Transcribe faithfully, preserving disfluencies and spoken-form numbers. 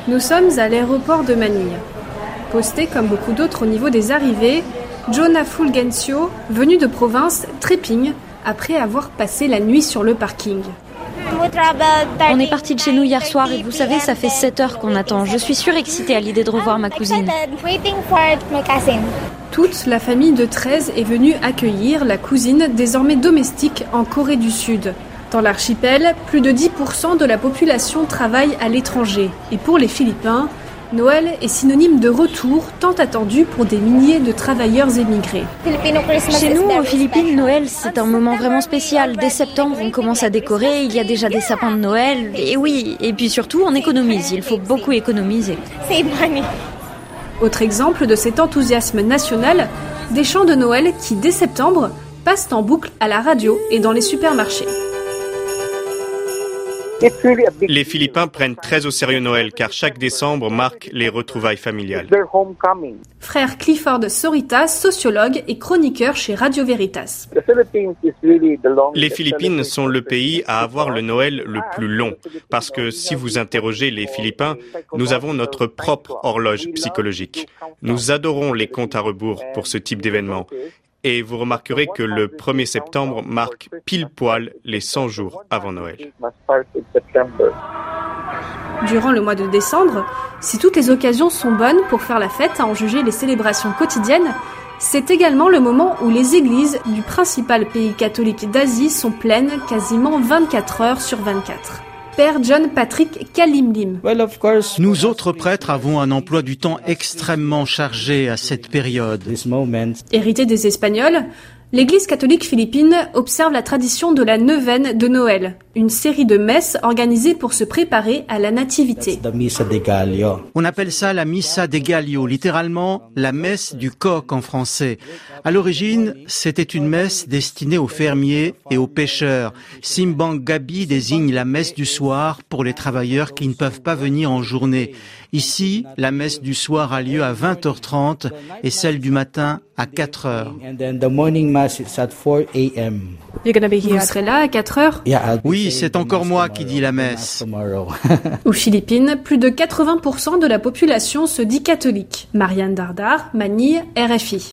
Nous sommes à l'aéroport de Manille. Posté comme beaucoup d'autres au niveau des arrivées, Jonah Fulgencio, venu de province, trépigne après avoir passé la nuit sur le parking. On est parti de chez nous hier soir et vous savez, ça fait sept heures qu'on attend. Je suis surexcitée à l'idée de revoir ma cousine. Toute la famille de treize est venue accueillir la cousine désormais domestique en Corée du Sud. Dans l'archipel, plus de dix pour cent de la population travaille à l'étranger. Et pour les Philippins, Noël est synonyme de retour tant attendu pour des milliers de travailleurs émigrés. Chez nous, aux Philippines, Noël, c'est un moment vraiment spécial. Dès septembre, on commence à décorer, il y a déjà des sapins de Noël. Et oui, et puis surtout, on économise. Il faut beaucoup économiser. Autre exemple de cet enthousiasme national, des chants de Noël qui, dès septembre, passent en boucle à la radio et dans les supermarchés. Les Philippins prennent très au sérieux Noël car chaque décembre marque les retrouvailles familiales. Frère Clifford Sorita, sociologue et chroniqueur chez Radio Veritas. Les Philippines sont le pays à avoir le Noël le plus long parce que si vous interrogez les Philippins, nous avons notre propre horloge psychologique. Nous adorons les comptes à rebours pour ce type d'événement. Et vous remarquerez que le premier septembre marque pile poil les cent jours avant Noël. Durant le mois de décembre, si toutes les occasions sont bonnes pour faire la fête, à en juger les célébrations quotidiennes, c'est également le moment où les églises du principal pays catholique d'Asie sont pleines quasiment vingt-quatre heures sur vingt-quatre. Père John Patrick Kalimlim. Nous autres prêtres avons un emploi du temps extrêmement chargé à cette période. Hérité des Espagnols, l'Église catholique philippine observe la tradition de la neuvaine de Noël, une série de messes organisées pour se préparer à la nativité. On appelle ça la Missa de Gallo, littéralement la messe du coq en français. À l'origine, c'était une messe destinée aux fermiers et aux pêcheurs. Simbang Gabi désigne la messe du soir pour les travailleurs qui ne peuvent pas venir en journée. Ici, la messe du soir a lieu à vingt heures trente et celle du matin à quatre heures. Vous serez là à quatre heures? Oui, c'est encore moi qui dis la messe. Aux Philippines, plus de quatre-vingts pour cent de la population se dit catholique. Marianne Dardar, Manille, R F I.